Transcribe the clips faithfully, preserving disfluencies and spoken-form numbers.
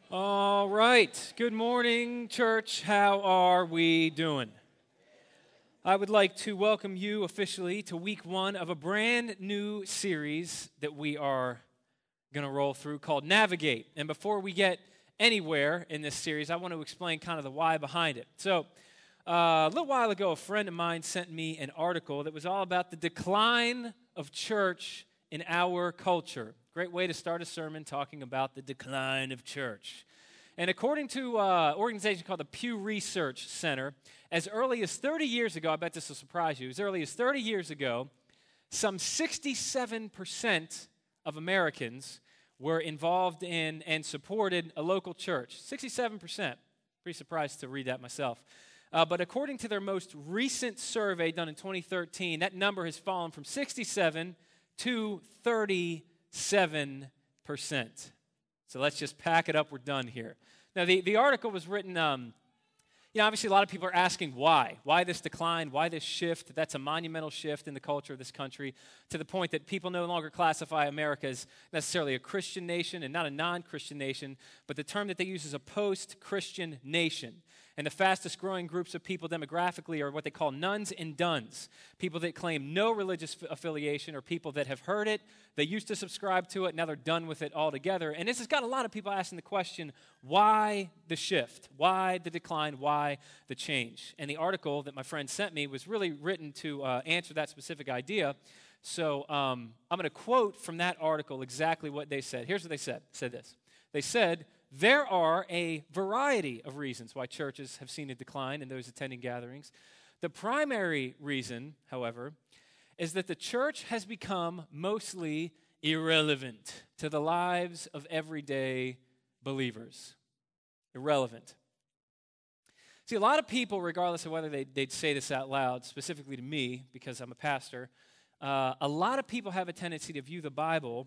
All right. Good morning, church. How are we doing? I would like to welcome you officially to week one of a brand new series that we are going to roll through called Navigate. And before we get anywhere in this series, I want to explain kind of the why behind it. So, uh, a little while ago, a friend of mine sent me an article that was all about the decline of church in our culture. Great way to start a sermon talking about the decline of church. And according to uh, an organization called the Pew Research Center, as early as thirty years ago, I bet this will surprise you, as early as thirty years ago, some sixty-seven percent of Americans were involved in and supported a local church. sixty-seven percent. Pretty surprised to read that myself. Uh, but according to their most recent survey done in twenty thirteen, that number has fallen from sixty-seven to thirty-seven percent. So let's just pack it up. We're done here. Now, the, the article was written, um, you know, obviously a lot of people are asking why. Why this decline? Why this shift? That's a monumental shift in the culture of this country to the point that people no longer classify America as necessarily a Christian nation and not a non-Christian nation, but the term that they use is a post-Christian nation. And the fastest growing groups of people demographically are what they call nones and dones, people that claim no religious f- affiliation or people that have heard it, they used to subscribe to it, now they're done with it altogether. And this has got a lot of people asking the question, why the shift? Why the decline? Why the change? And the article that my friend sent me was really written to uh, answer that specific idea. So um, I'm going to quote from that article exactly what they said. Here's what they said. Said this. They said, there are a variety of reasons why churches have seen a decline in those attending gatherings. The primary reason, however, is that the church has become mostly irrelevant to the lives of everyday believers. Irrelevant. See, a lot of people, regardless of whether they, they'd say this out loud, specifically to me, because I'm a pastor, uh, a lot of people have a tendency to view the Bible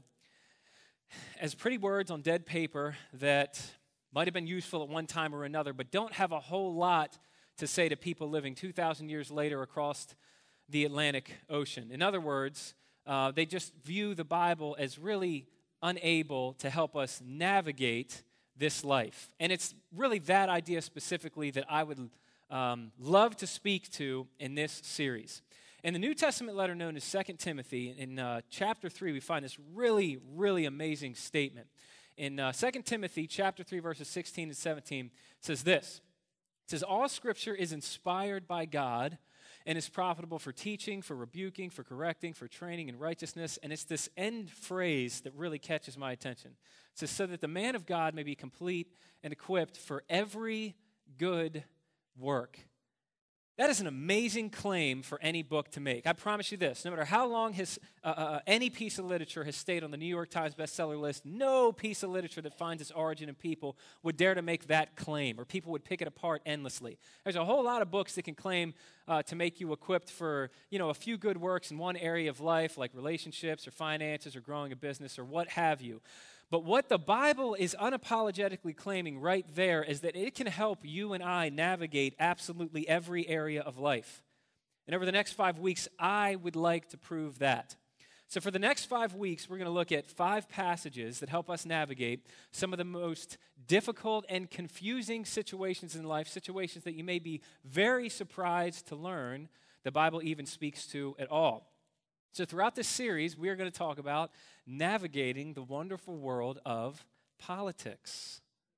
as pretty words on dead paper that might have been useful at one time or another, but don't have a whole lot to say to people living two thousand years later across the Atlantic Ocean. In other words, uh, they just view the Bible as really unable to help us navigate this life. And it's really that idea specifically that I would um, love to speak to in this series. In the New Testament letter known as Second Timothy, in uh, chapter three, we find this really, really amazing statement. In uh, Second Timothy chapter three, verses sixteen and seventeen, it says this. It says, all Scripture is inspired by God and is profitable for teaching, for rebuking, for correcting, for training in righteousness. And it's this end phrase that really catches my attention. It says, so that the man of God may be complete and equipped for every good work. That is an amazing claim for any book to make. I promise you this, no matter how long his, uh, uh, any piece of literature has stayed on the New York Times bestseller list, no piece of literature that finds its origin in people would dare to make that claim, or people would pick it apart endlessly. There's a whole lot of books that can claim uh, to make you equipped for, you know, a few good works in one area of life, like relationships or finances or growing a business or what have you. But what the Bible is unapologetically claiming right there is that it can help you and I navigate absolutely every area of life. And over the next five weeks, I would like to prove that. So for the next five weeks, we're going to look at five passages that help us navigate some of the most difficult and confusing situations in life, situations that you may be very surprised to learn the Bible even speaks to at all. So throughout this series, we are going to talk about navigating the wonderful world of politics.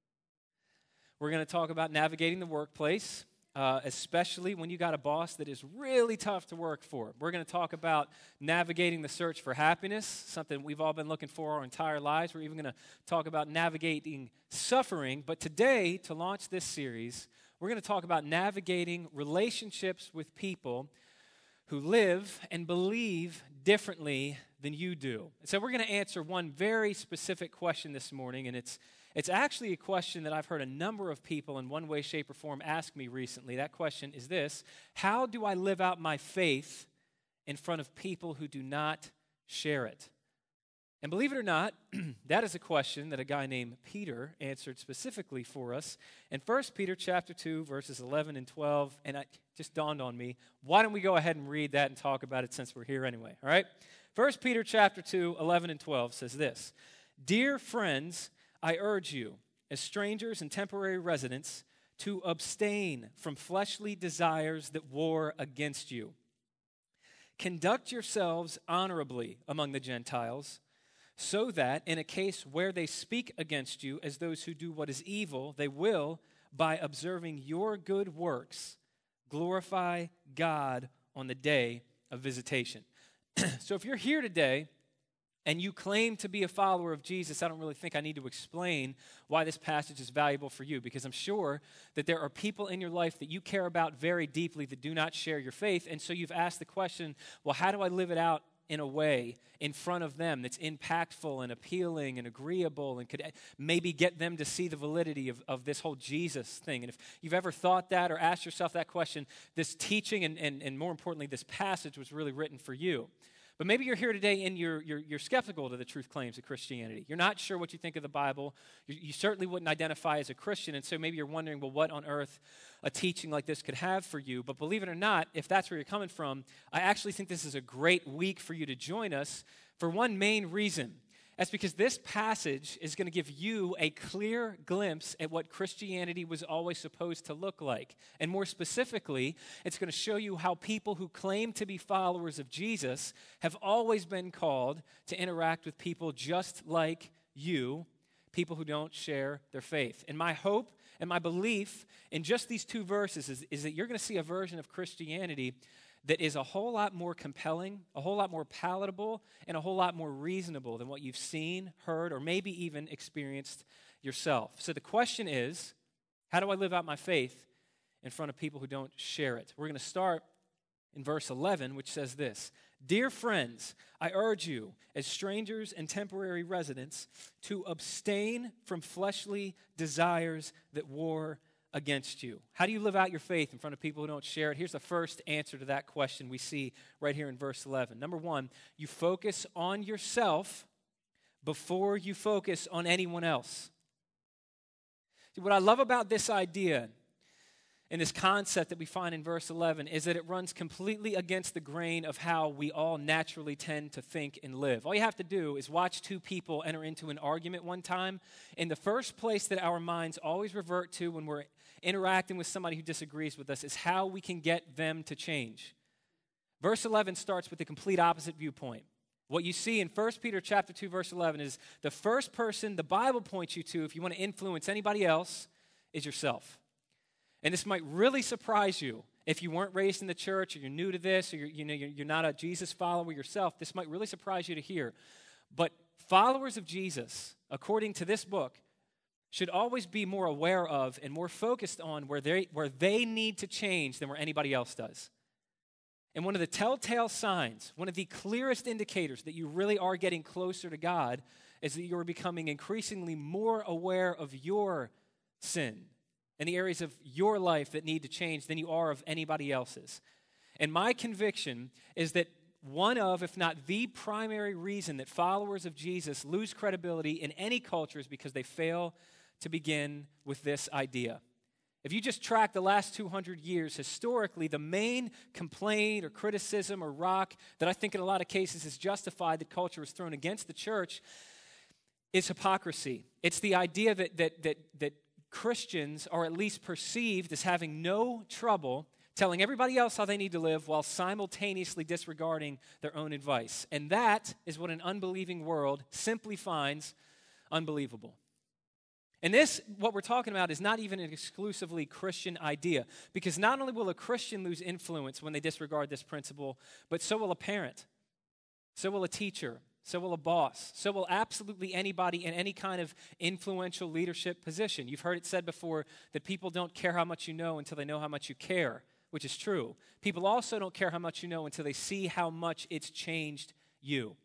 We're going to talk about navigating the workplace, uh, especially when you got a boss that is really tough to work for. We're going to talk about navigating the search for happiness, something we've all been looking for our entire lives. We're even going to talk about navigating suffering. But today, to launch this series, we're going to talk about navigating relationships with people who live and believe differently than you do. And so we're going to answer one very specific question this morning, and it's it's actually a question that I've heard a number of people in one way, shape, or form ask me recently. That question is this: how do I live out my faith in front of people who do not share it? And believe it or not, that is a question that a guy named Peter answered specifically for us in First Peter chapter two, verses eleven and twelve. And it just dawned on me, why don't we go ahead and read that and talk about it since we're here anyway, all right? First Peter chapter two, eleven and twelve says this: Dear friends, I urge you, as strangers and temporary residents, to abstain from fleshly desires that war against you. Conduct yourselves honorably among the Gentiles, so that in a case where they speak against you as those who do what is evil, they will, by observing your good works, glorify God on the day of visitation. So if you're here today and you claim to be a follower of Jesus, I don't really think I need to explain why this passage is valuable for you, because I'm sure that there are people in your life that you care about very deeply that do not share your faith, and so you've asked the question, well, how do I live it out in a way in front of them that's impactful and appealing and agreeable and could maybe get them to see the validity of, of this whole Jesus thing? And if you've ever thought that or asked yourself that question, this teaching and, and, and more importantly, this passage was really written for you. But maybe you're here today and you're, you're, you're skeptical to the truth claims of Christianity. You're not sure what you think of the Bible. You, you certainly wouldn't identify as a Christian, and so maybe you're wondering, well, what on earth a teaching like this could have for you. But believe it or not, if that's where you're coming from, I actually think this is a great week for you to join us for one main reason. That's because this passage is going to give you a clear glimpse at what Christianity was always supposed to look like. And more specifically, it's going to show you how people who claim to be followers of Jesus have always been called to interact with people just like you, people who don't share their faith. And my hope and my belief in just these two verses is, is that you're going to see a version of Christianity that is a whole lot more compelling, a whole lot more palatable, and a whole lot more reasonable than what you've seen, heard, or maybe even experienced yourself. So the question is, how do I live out my faith in front of people who don't share it? We're going to start in verse eleven, which says this: Dear friends, I urge you, as strangers and temporary residents, to abstain from fleshly desires that war against you. How do you live out your faith in front of people who don't share it? Here's the first answer to that question we see right here in verse eleven. Number one, you focus on yourself before you focus on anyone else. See, what I love about this idea and this concept that we find in verse eleven is that it runs completely against the grain of how we all naturally tend to think and live. All you have to do is watch two people enter into an argument one time, and the first place that our minds always revert to when we're interacting with somebody who disagrees with us is how we can get them to change. Verse eleven starts with the complete opposite viewpoint. What you see in First Peter chapter two, verse eleven is the first person the Bible points you to if you want to influence anybody else is yourself. And this might really surprise you if you weren't raised in the church or you're new to this or you're, you know, you're not a Jesus follower yourself. This might really surprise you to hear. But followers of Jesus, according to this book, should always be more aware of and more focused on where they, where they need to change than where anybody else does. And one of the telltale signs, one of the clearest indicators that you really are getting closer to God is that you're becoming increasingly more aware of your sin and the areas of your life that need to change than you are of anybody else's. And my conviction is that one of, if not the primary reason that followers of Jesus lose credibility in any culture is because they fail to begin with this idea. If you just track the last two hundred years, historically, the main complaint or criticism or rock that I think in a lot of cases is justified that culture has thrown against the church is hypocrisy. It's the idea that, that, that, that Christians are at least perceived as having no trouble telling everybody else how they need to live while simultaneously disregarding their own advice. And that is what an unbelieving world simply finds unbelievable. And this, what we're talking about, is not even an exclusively Christian idea, because not only will a Christian lose influence when they disregard this principle, but so will a parent, so will a teacher, so will a boss, so will absolutely anybody in any kind of influential leadership position. You've heard it said before that people don't care how much you know until they know how much you care, which is true. People also don't care how much you know until they see how much it's changed you.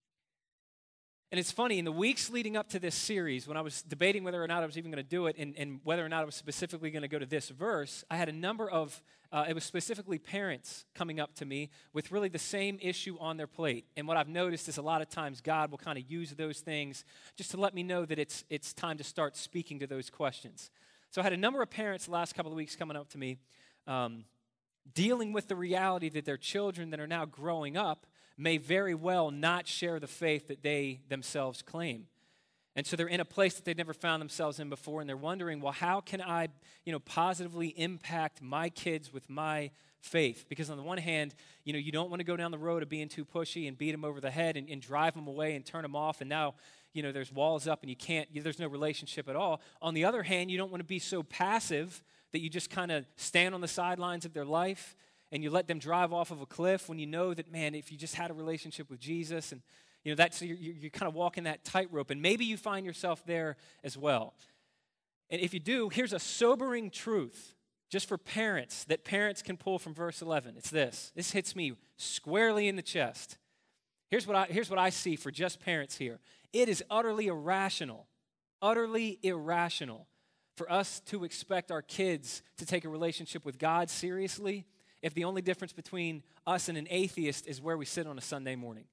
And it's funny, in the weeks leading up to this series, when I was debating whether or not I was even going to do it and, and whether or not I was specifically going to go to this verse, I had a number of, uh, it was specifically parents coming up to me with really the same issue on their plate. And what I've noticed is a lot of times God will kind of use those things just to let me know that it's, it's time to start speaking to those questions. So I had a number of parents the last couple of weeks coming up to me um, dealing with the reality that their children that are now growing up may very well not share the faith that they themselves claim. And so they're in a place that they've never found themselves in before, and they're wondering, well, how can I, you know, positively impact my kids with my faith? Because on the one hand, you know, you don't want to go down the road of being too pushy and beat them over the head and, and drive them away and turn them off, and now, you know, there's walls up and you can't, there's no relationship at all. On the other hand, you don't want to be so passive that you just kind of stand on the sidelines of their life and you let them drive off of a cliff when you know that, man, if you just had a relationship with Jesus and You know, that's you're, you're kind of walking that tightrope, and maybe you find yourself there as well. And if you do, here's a sobering truth just for parents that parents can pull from verse eleven. It's this. This hits me squarely in the chest. Here's what I, here's what I see for just parents here. It is utterly irrational, utterly irrational for us to expect our kids to take a relationship with God seriously if the only difference between us and an atheist is where we sit on a Sunday morning.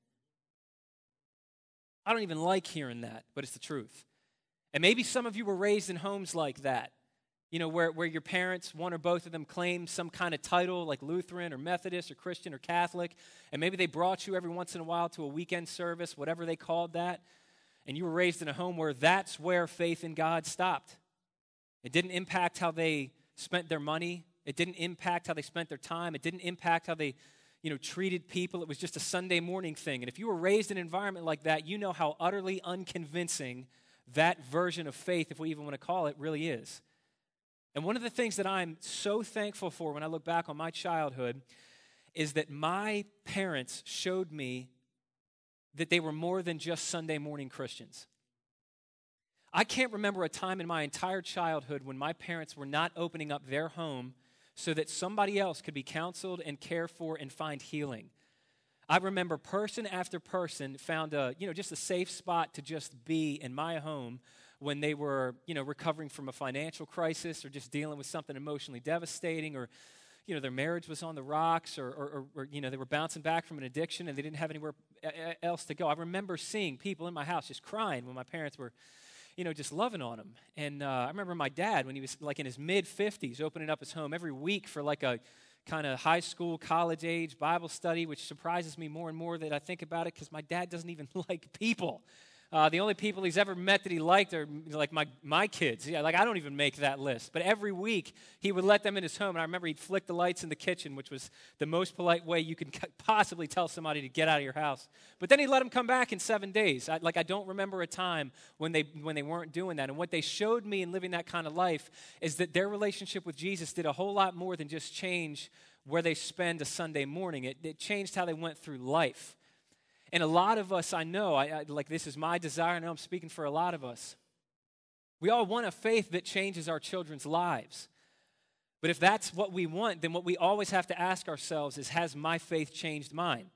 I don't even like hearing that, but it's the truth. And maybe some of you were raised in homes like that, you know, where, where your parents, one or both of them, claimed some kind of title like Lutheran or Methodist or Christian or Catholic, and maybe they brought you every once in a while to a weekend service, whatever they called that, and you were raised in a home where that's where faith in God stopped. It didn't impact how they spent their money. It didn't impact how they spent their time. It didn't impact how they you know, treated people. It was just a Sunday morning thing. And if you were raised in an environment like that, you know how utterly unconvincing that version of faith, if we even want to call it, really is. And one of the things that I'm so thankful for when I look back on my childhood is that my parents showed me that they were more than just Sunday morning Christians. I can't remember a time in my entire childhood when my parents were not opening up their home so that somebody else could be counseled and cared for and find healing. I remember person after person found a, you know, just a safe spot to just be in my home when they were, you know, recovering from a financial crisis or just dealing with something emotionally devastating, or, you know, their marriage was on the rocks, or, or, or you know, they were bouncing back from an addiction and they didn't have anywhere else to go. I remember seeing people in my house just crying when my parents were, you know, just loving on him. And uh, I remember my dad, when he was like in his mid-fifties, opening up his home every week for like a kind of high school, college-age Bible study, which surprises me more and more that I think about it, because my dad doesn't even like people. Uh, the only people he's ever met that he liked are like my my kids. Yeah, like I don't even make that list. But every week he would let them in his home, and I remember he'd flick the lights in the kitchen, which was the most polite way you could possibly tell somebody to get out of your house. But then he'd let them come back in seven days. I, like I don't remember a time when they when they weren't doing that. And what they showed me in living that kind of life is that their relationship with Jesus did a whole lot more than just change where they spend a Sunday morning. It, it changed how they went through life. And a lot of us, I know, I, I, like this is my desire, I know I'm speaking for a lot of us. We all want a faith that changes our children's lives. But if that's what we want, then what we always have to ask ourselves is, has my faith changed mine?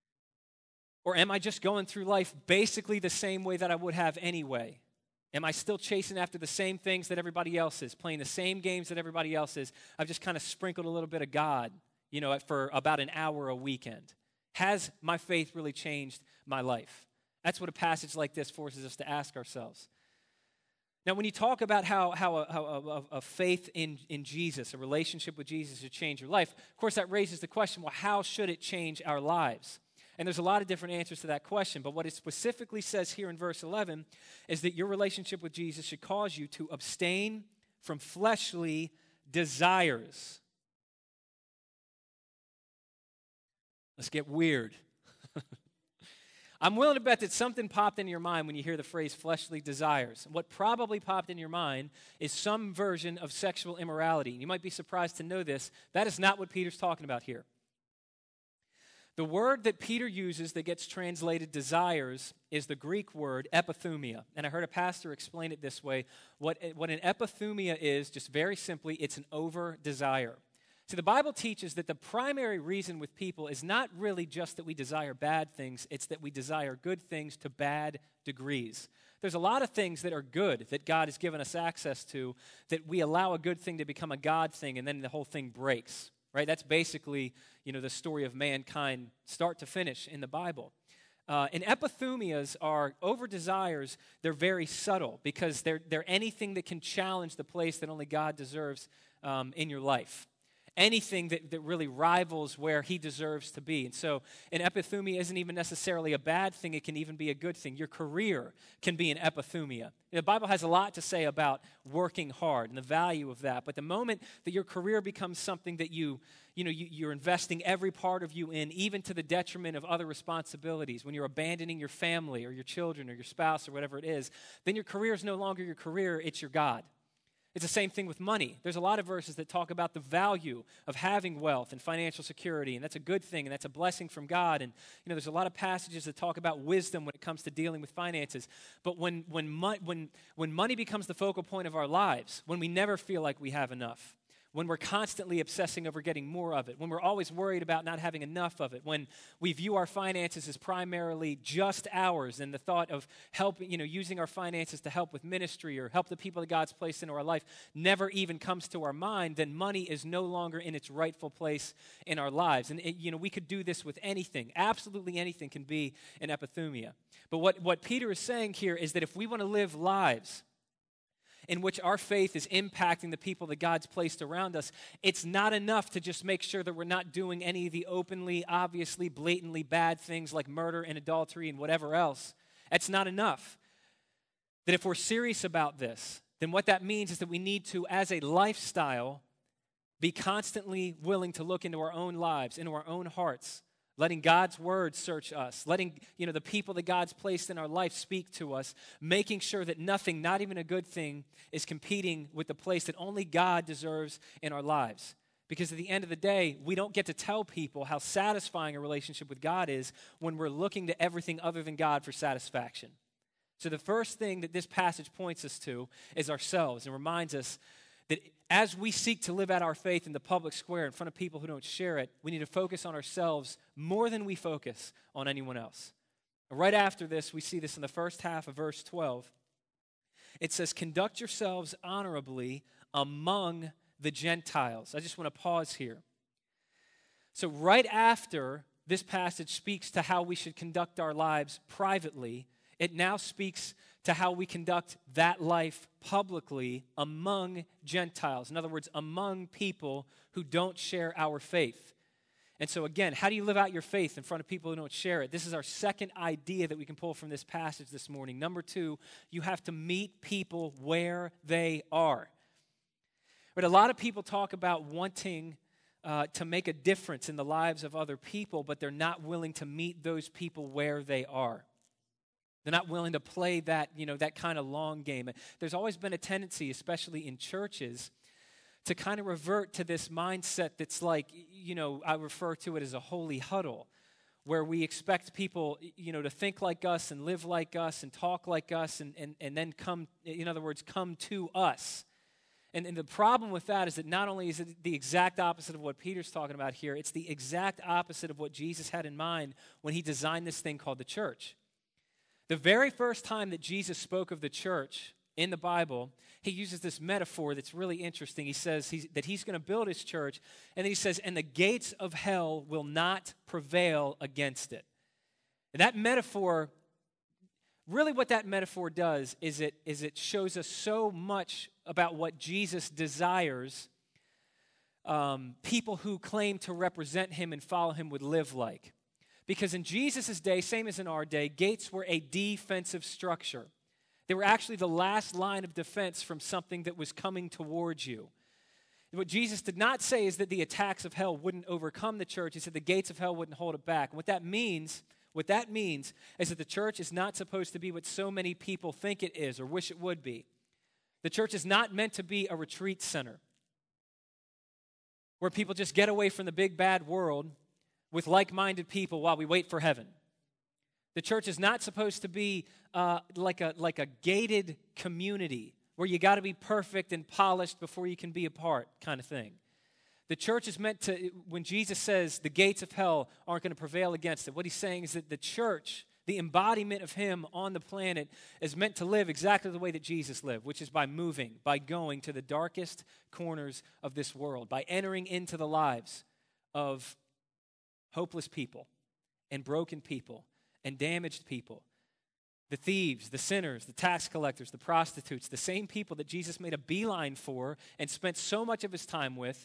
Or am I just going through life basically the same way that I would have anyway? Am I still chasing after the same things that everybody else is, playing the same games that everybody else is? I've just kind of sprinkled a little bit of God, you know, for about an hour a weekend. Has my faith really changed my life? That's what a passage like this forces us to ask ourselves. Now, when you talk about how, how, a, how a, a faith in, in Jesus, a relationship with Jesus should change your life, of course, that raises the question, well, how should it change our lives? And there's a lot of different answers to that question, but what it specifically says here in verse eleven is that your relationship with Jesus should cause you to abstain from fleshly desires. Let's get weird. I'm willing to bet that something popped in your mind when you hear the phrase fleshly desires. What probably popped in your mind is some version of sexual immorality. You might be surprised to know this. That is not what Peter's talking about here. The word that Peter uses that gets translated desires is the Greek word epithumia. And I heard a pastor explain it this way. What, what an epithumia is, just very simply, it's an over-desire. See, the Bible teaches that the primary reason with people is not really just that we desire bad things, it's that we desire good things to bad degrees. There's a lot of things that are good that God has given us access to that we allow a good thing to become a God thing, and then the whole thing breaks, right? That's basically, you know, the story of mankind start to finish in the Bible. Uh, and epithumias are over desires. They're very subtle because they're, they're anything that can challenge the place that only God deserves um, in your life. anything that, that really rivals where he deserves to be. And so an epithumia isn't even necessarily a bad thing. It can even be a good thing. Your career can be an epithumia. The Bible has a lot to say about working hard and the value of that. But the moment that your career becomes something that you, you know, you, you're investing every part of you in, even to the detriment of other responsibilities, when you're abandoning your family or your children or your spouse or whatever it is, then your career is no longer your career, it's your God. It's the same thing with money. There's a lot of verses that talk about the value of having wealth and financial security, and that's a good thing, and that's a blessing from God. And you know, there's a lot of passages that talk about wisdom when it comes to dealing with finances. But when when mo- when when money becomes the focal point of our lives, when we never feel like we have enough, when we're constantly obsessing over getting more of it, when we're always worried about not having enough of it, when we view our finances as primarily just ours, and the thought of helping, you know, using our finances to help with ministry or help the people that God's placed into our life never even comes to our mind, then money is no longer in its rightful place in our lives. And, it, you know, we could do this with anything. Absolutely anything can be an epithumia. But what, what Peter is saying here is that if we want to live lives in which our faith is impacting the people that God's placed around us, it's not enough to just make sure that we're not doing any of the openly, obviously, blatantly bad things like murder and adultery and whatever else. That's not enough. That if we're serious about this, then what that means is that we need to, as a lifestyle, be constantly willing to look into our own lives, into our own hearts, letting God's word search us, letting, you know, the people that God's placed in our life speak to us, making sure that nothing, not even a good thing, is competing with the place that only God deserves in our lives. Because at the end of the day, we don't get to tell people how satisfying a relationship with God is when we're looking to everything other than God for satisfaction. So the first thing that this passage points us to is ourselves and reminds us that as we seek to live out our faith in the public square in front of people who don't share it, we need to focus on ourselves more than we focus on anyone else. Right after this, we see this in the first half of verse twelve. It says, "Conduct yourselves honorably among the Gentiles." I just want to pause here. So right after this passage speaks to how we should conduct our lives privately, it now speaks to how we conduct that life publicly among Gentiles. In other words, among people who don't share our faith. And so again, how do you live out your faith in front of people who don't share it? This is our second idea that we can pull from this passage this morning. Number two, you have to meet people where they are. But a lot of people talk about wanting uh, to make a difference in the lives of other people, but they're not willing to meet those people where they are. They're not willing to play that, you know, that kind of long game. There's always been a tendency, especially in churches, to kind of revert to this mindset that's like, you know, I refer to it as a holy huddle, where we expect people, you know, to think like us and live like us and talk like us and, and, and then come, in other words, come to us. And, and the problem with that is that not only is it the exact opposite of what Peter's talking about here, it's the exact opposite of what Jesus had in mind when he designed this thing called the church. The very first time that Jesus spoke of the church in the Bible, he uses this metaphor that's really interesting. He says he's, that he's going to build his church, and he says, and the gates of hell will not prevail against it. And that metaphor, really what that metaphor does is it, is it shows us so much about what Jesus desires um, people who claim to represent him and follow him would live like. Because in Jesus' day, same as in our day, gates were a defensive structure. They were actually the last line of defense from something that was coming towards you. What Jesus did not say is that the attacks of hell wouldn't overcome the church. He said the gates of hell wouldn't hold it back. And what that means, what that means is that the church is not supposed to be what so many people think it is or wish it would be. The church is not meant to be a retreat center where people just get away from the big bad world with like-minded people while we wait for heaven. The church is not supposed to be uh, like a like a gated community where you got to be perfect and polished before you can be a part kind of thing. The church is meant to, when Jesus says the gates of hell aren't going to prevail against it, what he's saying is that the church, the embodiment of him on the planet, is meant to live exactly the way that Jesus lived, which is by moving, by going to the darkest corners of this world, by entering into the lives of hopeless people and broken people and damaged people, the thieves, the sinners, the tax collectors, the prostitutes, the same people that Jesus made a beeline for and spent so much of his time with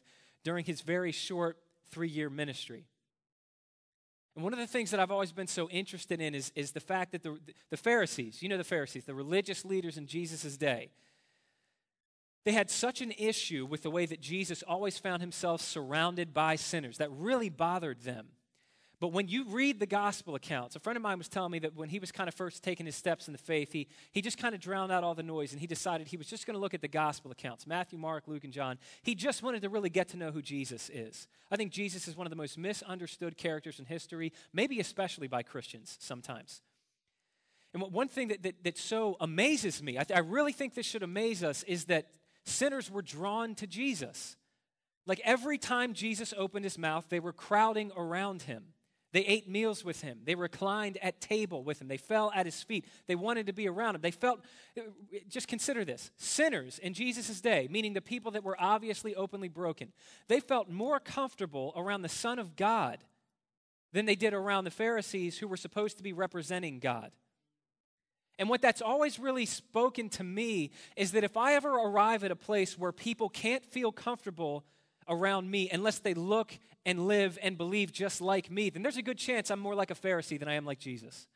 during his very short three-year ministry. And one of the things that I've always been so interested in is, is the fact that the, the Pharisees, you know the Pharisees, the religious leaders in Jesus' day, they had such an issue with the way that Jesus always found himself surrounded by sinners. That really bothered them. But when you read the gospel accounts, a friend of mine was telling me that when he was kind of first taking his steps in the faith, he, he just kind of drowned out all the noise, and he decided he was just going to look at the gospel accounts, Matthew, Mark, Luke, and John. He just wanted to really get to know who Jesus is. I think Jesus is one of the most misunderstood characters in history, maybe especially by Christians sometimes. And what, one thing that, that, that so amazes me, I, th- I really think this should amaze us, is that sinners were drawn to Jesus. Like every time Jesus opened his mouth, they were crowding around him. They ate meals with him. They reclined at table with him. They fell at his feet. They wanted to be around him. They felt, just consider this, sinners in Jesus' day, meaning the people that were obviously openly broken, they felt more comfortable around the Son of God than they did around the Pharisees who were supposed to be representing God. And what that's always really spoken to me is that if I ever arrive at a place where people can't feel comfortable around me unless they look and live and believe just like me, then there's a good chance I'm more like a Pharisee than I am like Jesus.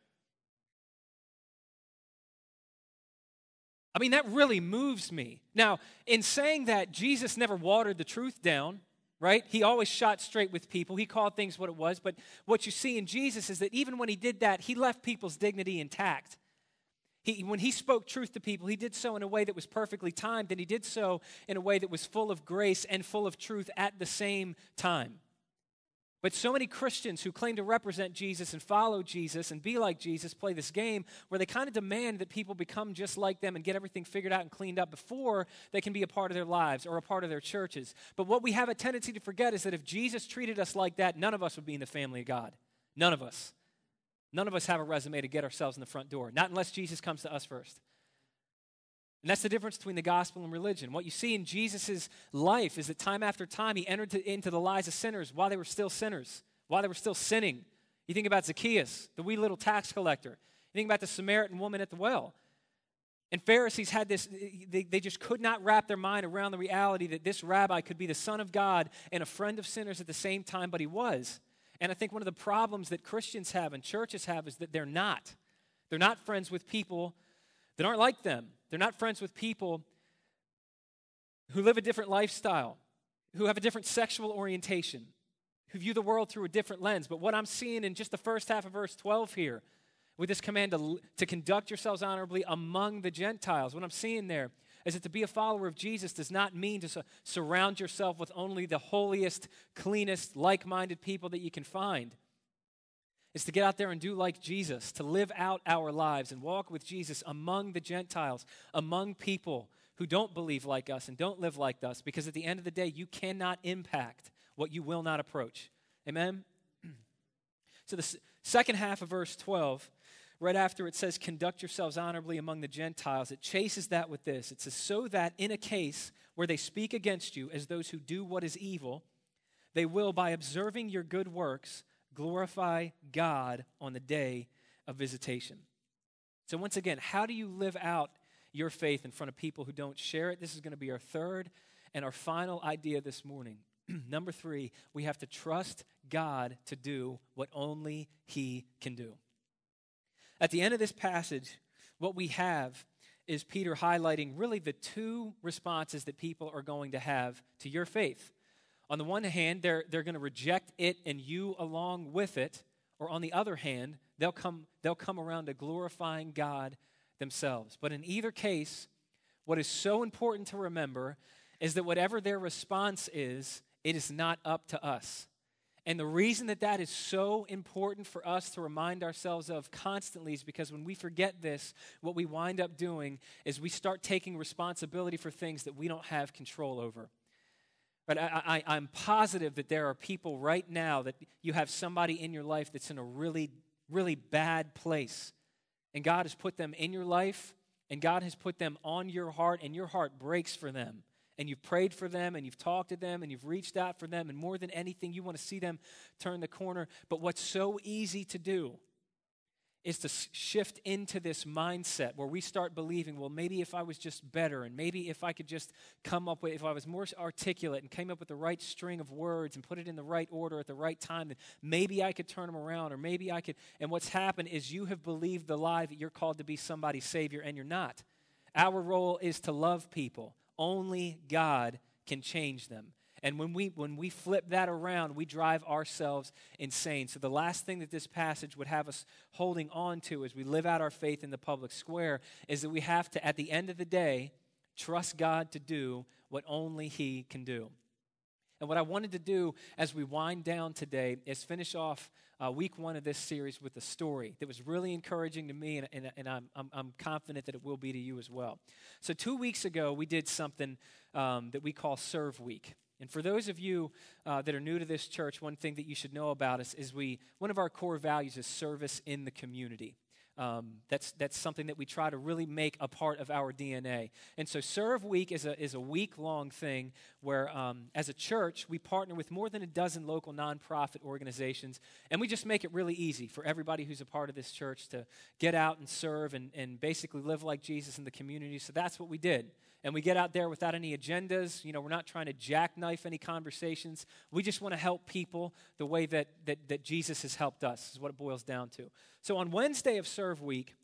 I mean, that really moves me. Now, in saying that, Jesus never watered the truth down, right? He always shot straight with people. He called things what it was. But what you see in Jesus is that even when he did that, he left people's dignity intact. He, when he spoke truth to people, he did so in a way that was perfectly timed, and he did so in a way that was full of grace and full of truth at the same time. But so many Christians who claim to represent Jesus and follow Jesus and be like Jesus play this game where they kind of demand that people become just like them and get everything figured out and cleaned up before they can be a part of their lives or a part of their churches. But what we have a tendency to forget is that if Jesus treated us like that, none of us would be in the family of God. None of us. None of us have a resume to get ourselves in the front door, not unless Jesus comes to us first. And that's the difference between the gospel and religion. What you see in Jesus' life is that time after time, he entered to, into the lives of sinners while they were still sinners, while they were still sinning. You think about Zacchaeus, the wee little tax collector. You think about the Samaritan woman at the well. And Pharisees had this, they, they just could not wrap their mind around the reality that this rabbi could be the Son of God and a friend of sinners at the same time, but he was. And I think one of the problems that Christians have and churches have is that they're not. They're not friends with people that aren't like them. They're not friends with people who live a different lifestyle, who have a different sexual orientation, who view the world through a different lens. But what I'm seeing in just the first half of verse twelve here, with this command to, to conduct yourselves honorably among the Gentiles, what I'm seeing there is that to be a follower of Jesus does not mean to su- surround yourself with only the holiest, cleanest, like-minded people that you can find. It's to get out there and do like Jesus, to live out our lives and walk with Jesus among the Gentiles, among people who don't believe like us and don't live like us, because at the end of the day, you cannot impact what you will not approach. Amen? So the s- second half of verse twelve, right after it says, conduct yourselves honorably among the Gentiles, it chases that with this. It says, so that in a case where they speak against you as those who do what is evil, they will, by observing your good works, glorify God on the day of visitation. So once again, how do you live out your faith in front of people who don't share it? This is going to be our third and our final idea this morning. Number three, we have to trust God to do what only He can do. At the end of this passage, what we have is Peter highlighting really the two responses that people are going to have to your faith. On the one hand, they're, they're going to reject it and you along with it, or on the other hand, they'll come, they'll come around to glorifying God themselves. But in either case, what is so important to remember is that whatever their response is, it is not up to us. And the reason that that is so important for us to remind ourselves of constantly is because when we forget this, what we wind up doing is we start taking responsibility for things that we don't have control over. But I, I, I'm positive that there are people right now that you have somebody in your life that's in a really, really bad place. And God has put them in your life, and God has put them on your heart, and your heart breaks for them. And you've prayed for them, and you've talked to them, and you've reached out for them, and more than anything, you want to see them turn the corner. But what's so easy to do is to shift into this mindset where we start believing, well, maybe if I was just better, and maybe if I could just come up with, if I was more articulate and came up with the right string of words and put it in the right order at the right time, then maybe I could turn them around, or maybe I could. And what's happened is you have believed the lie that you're called to be somebody's savior, and you're not. Our role is to love people. Only God can change them. And when we when we flip that around, we drive ourselves insane. So the last thing that this passage would have us holding on to as we live out our faith in the public square is that we have to, at the end of the day, trust God to do what only He can do. And what I wanted to do as we wind down today is finish off uh, week one of this series with a story that was really encouraging to me, and, and, and I'm, I'm, I'm confident that it will be to you as well. So two weeks ago, we did something um, that we call Serve Week. And for those of you uh, that are new to this church, one thing that you should know about us is we, one of our core values is service in the community. Um, that's that's something that we try to really make a part of our D N A. And so Serve Week is a is a week-long thing where, um, as a church, we partner with more than a dozen local nonprofit organizations, and we just make it really easy for everybody who's a part of this church to get out and serve and, and basically live like Jesus in the community. So that's what we did. And we get out there without any agendas. You know, we're not trying to jackknife any conversations. We just want to help people the way that, that, that Jesus has helped us, is what it boils down to. So on Wednesday of Serve Week,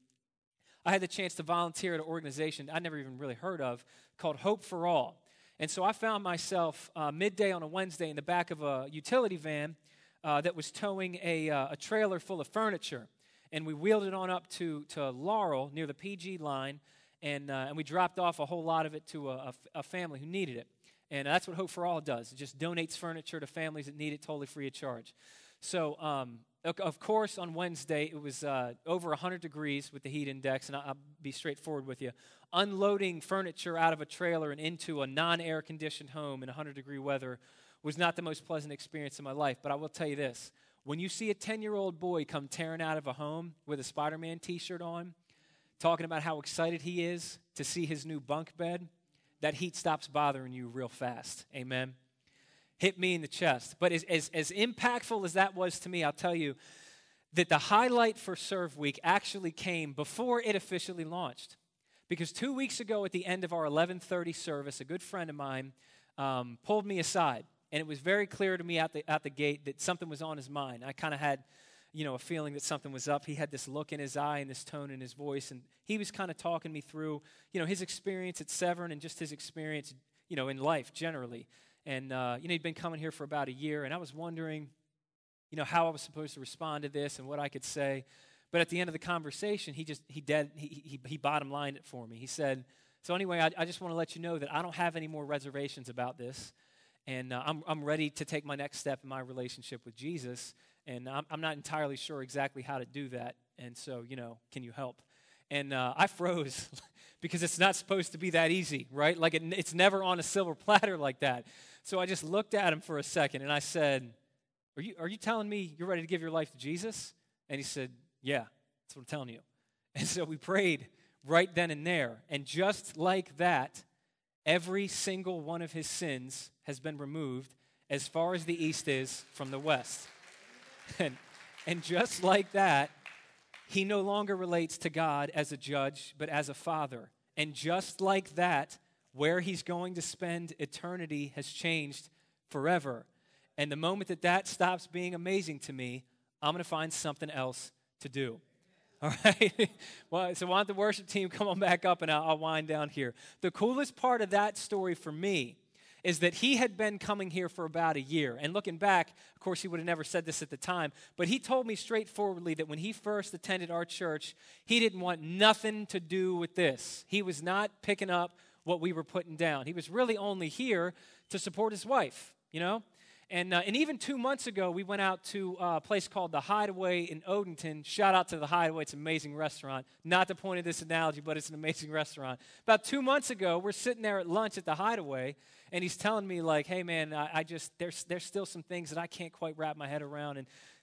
I had the chance to volunteer at an organization I never even really heard of called Hope for All. And so I found myself uh, midday on a Wednesday in the back of a utility van uh, that was towing a, uh, a trailer full of furniture. And we wheeled it on up to, to Laurel near the P G line. And, uh, and we dropped off a whole lot of it to a, a, a family who needed it. And that's what Hope for All does. It just donates furniture to families that need it totally free of charge. So, um, of course, on Wednesday, it was uh, over one hundred degrees with the heat index, and I'll be straightforward with you. Unloading furniture out of a trailer and into a non-air-conditioned home in one hundred degree weather was not the most pleasant experience in my life. But I will tell you this. When you see a ten-year-old boy come tearing out of a home with a Spider-Man t-shirt on, talking about how excited he is to see his new bunk bed, that heat stops bothering you real fast. Amen? Hit me in the chest. But as, as, as impactful as that was to me, I'll tell you that the highlight for Serve Week actually came before it officially launched. Because two weeks ago at the end of our eleven thirty service, a good friend of mine um, pulled me aside. And it was very clear to me out the, out the gate that something was on his mind. I kind of had you know, a feeling that something was up. He had this look in his eye and this tone in his voice, and he was kind of talking me through, you know, his experience at Severn and just his experience, you know, in life generally. And, uh, you know, he'd been coming here for about a year, and I was wondering, you know, how I was supposed to respond to this and what I could say. But at the end of the conversation, he just, he dead, he, he, he bottom lined it for me. He said, so anyway, I, I just want to let you know that I don't have any more reservations about this, and uh, I'm, I'm ready to take my next step in my relationship with Jesus. And I'm, I'm not entirely sure exactly how to do that. And so, you know, can you help? And uh, I froze because it's not supposed to be that easy, right? Like it, it's never on a silver platter like that. So I just looked at him for a second and I said, are you, are you telling me you're ready to give your life to Jesus? And he said, yeah, that's what I'm telling you. And so we prayed right then and there. And just like that, every single one of his sins has been removed as far as the east is from the west. And, and just like that, he no longer relates to God as a judge, but as a father. And just like that, where he's going to spend eternity has changed forever. And the moment that that stops being amazing to me, I'm going to find something else to do. All right? Well, so I want the worship team come on back up, and I'll, I'll wind down here. The coolest part of that story for me is that he had been coming here for about a year. And looking back, of course, he would have never said this at the time, but he told me straightforwardly that when he first attended our church, he didn't want nothing to do with this. He was not picking up what we were putting down. He was really only here to support his wife, you know? And, uh, and even two months ago, we went out to a place called The Hideaway in Odenton. Shout out to The Hideaway. It's an amazing restaurant. Not the point of this analogy, but it's an amazing restaurant. About two months ago, we're sitting there at lunch at The Hideaway, and he's telling me, like, hey, man, I, I just, there's, there's still some things that I can't quite wrap my head around. And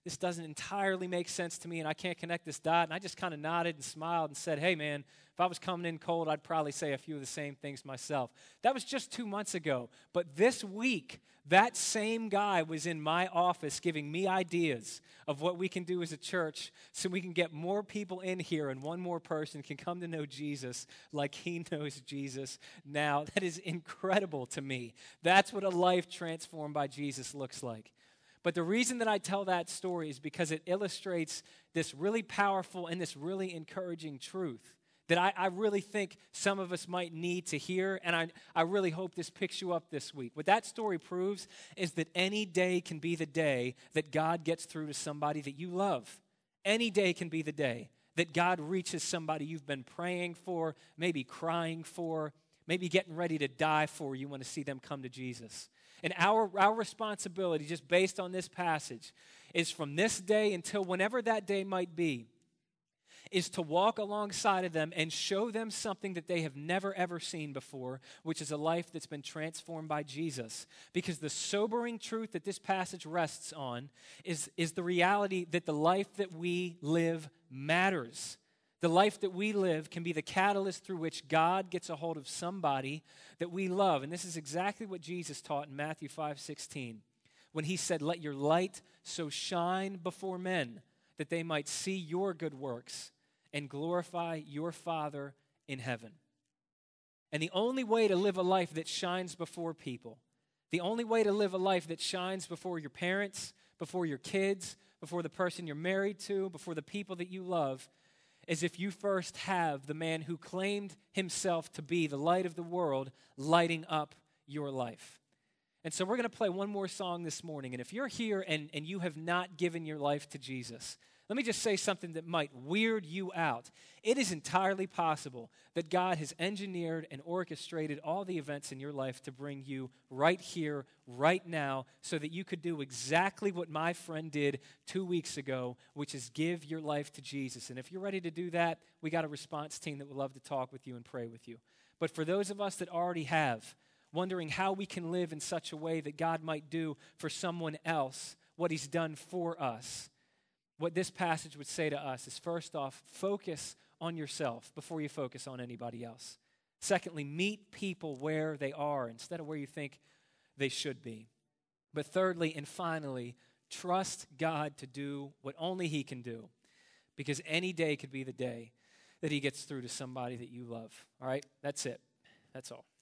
this doesn't entirely make sense to me and I can't connect this dot. And I just kind of nodded and smiled and said, hey, man, if I was coming in cold, I'd probably say a few of the same things myself. That was just two months ago. But this week, that same guy was in my office giving me ideas of what we can do as a church so we can get more people in here and one more person can come to know Jesus like he knows Jesus now. That is incredible to me. That's what a life transformed by Jesus looks like. But the reason that I tell that story is because it illustrates this really powerful and this really encouraging truth that I, I really think some of us might need to hear, and I, I really hope this picks you up this week. What that story proves is that any day can be the day that God gets through to somebody that you love. Any day can be the day that God reaches somebody you've been praying for, maybe crying for, maybe getting ready to die for. You want to see them come to Jesus. And our, our responsibility, just based on this passage, is from this day until whenever that day might be, is to walk alongside of them and show them something that they have never, ever seen before, which is a life that's been transformed by Jesus. Because the sobering truth that this passage rests on is, is the reality that the life that we live matters. The life that we live can be the catalyst through which God gets a hold of somebody that we love. And this is exactly what Jesus taught in Matthew five sixteen, when he said, "Let your light so shine before men that they might see your good works and glorify your Father in heaven." And the only way to live a life that shines before people, the only way to live a life that shines before your parents, before your kids, before the person you're married to, before the people that you love, is if you first have the man who claimed himself to be the light of the world lighting up your life. And so we're going to play one more song this morning. And if you're here and, and you have not given your life to Jesus, let me just say something that might weird you out. It is entirely possible that God has engineered and orchestrated all the events in your life to bring you right here, right now, so that you could do exactly what my friend did two weeks ago, which is give your life to Jesus. And if you're ready to do that, we got a response team that would love to talk with you and pray with you. But for those of us that already have, wondering how we can live in such a way that God might do for someone else what he's done for us, what this passage would say to us is, first off, focus on yourself before you focus on anybody else. Secondly, meet people where they are instead of where you think they should be. But thirdly and finally, trust God to do what only he can do, because any day could be the day that he gets through to somebody that you love. All right? That's it. That's all.